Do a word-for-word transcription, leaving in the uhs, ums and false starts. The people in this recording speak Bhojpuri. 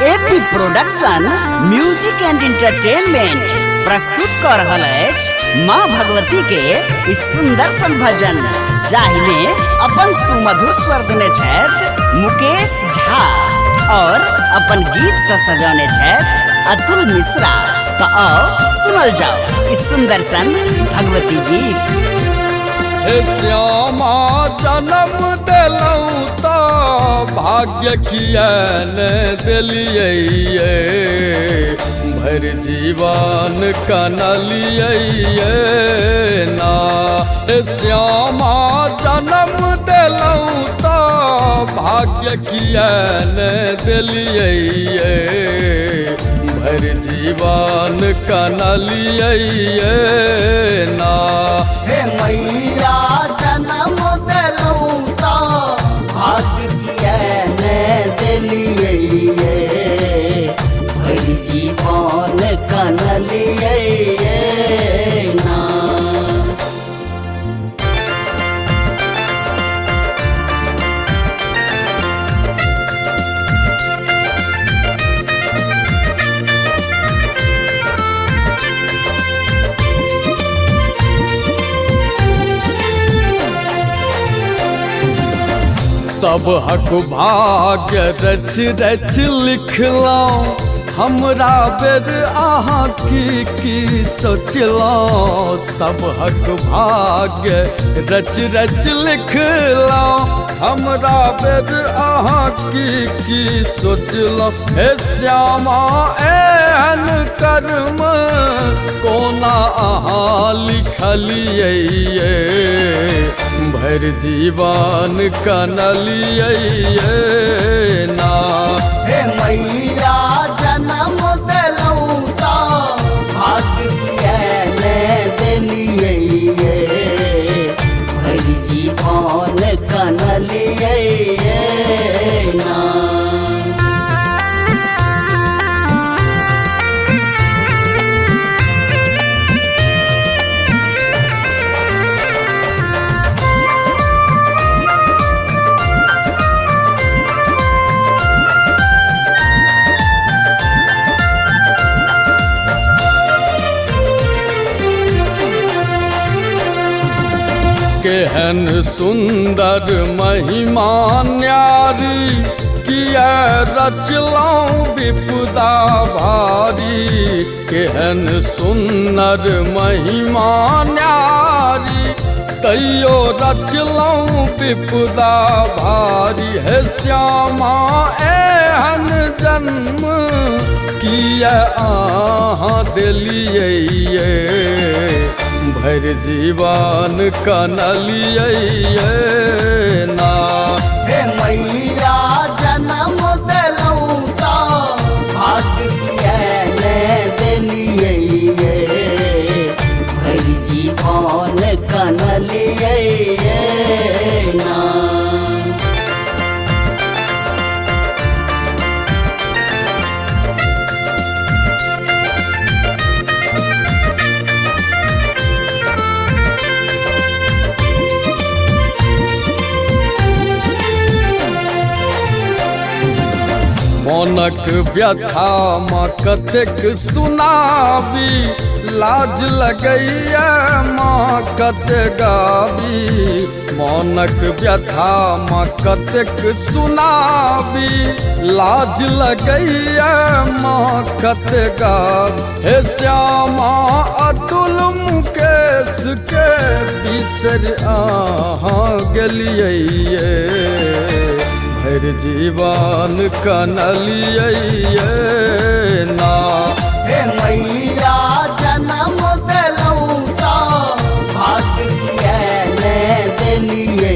AP production music and entertainment प्रस्तुत कर रहल अछि माँ भगवती के इस सुंदर सन भजन, जाहिमे अपन सुमधुर स्वर देने छथि मुकेश झा और अपन गीत से सजौने छथि अतुल मिश्रा। तो आओ सुनल जाओ इस सुंदर सन भगवती गीत। हे श्यामा जन्म दिलौं तो भाग्य कियन दिलियै, भर जीवन कनलियै ना। हे श्यामा जन्म दिलौं तो भाग्य कियन दिलियै, भर जीवन कनलियै ना। हे मैया जन्म दिलौं तो भाग्य कियन दिलियै, भर जीवन कनलियै ना। सब हक भाग्य रच रच लिखलौं, हमरा बेर अहाँ की की सोचलौं। सब हक भाग्य रच रच लिखलौं, हमरा बेर अहाँ की की सोचलौं। हे श्यामा एहन कर्म कोना अहाँ लिखलियै, भर जीवन कनलियै ना। हे मैया जन्म दिलौं तो भाग्य कियन दिलियै, भर जीवन कनलियै ना। केहन सुंदर महिमा न्यारी, किया रचलौं विपुदा भारी। केहन सुंदर महिमा न्यारी, तैयो रचलौं विपुदा भारी। हे श्यामा एहन जन्म किया अहाँ दिलियै, भर जीवन कनलियै ना। हे मैया जन्म दिलौं तो भाग्य कियन दिलियै, भर जीवन कनलियै ना। मनक व्यथा माँ कतेक सुनाबी, लाज लगैया माँ कते गाबी। मनक व्यथा माँ कतेक सुनाबी, लाज लगैया माँ कते गाबी। हे श्यामा अतुल मुकेश के बिसर अहाँ गेलियै, भर जीवन कनलियै ना। हे मैया जन्म दिलौं तो भाग्य कियन दिलियै,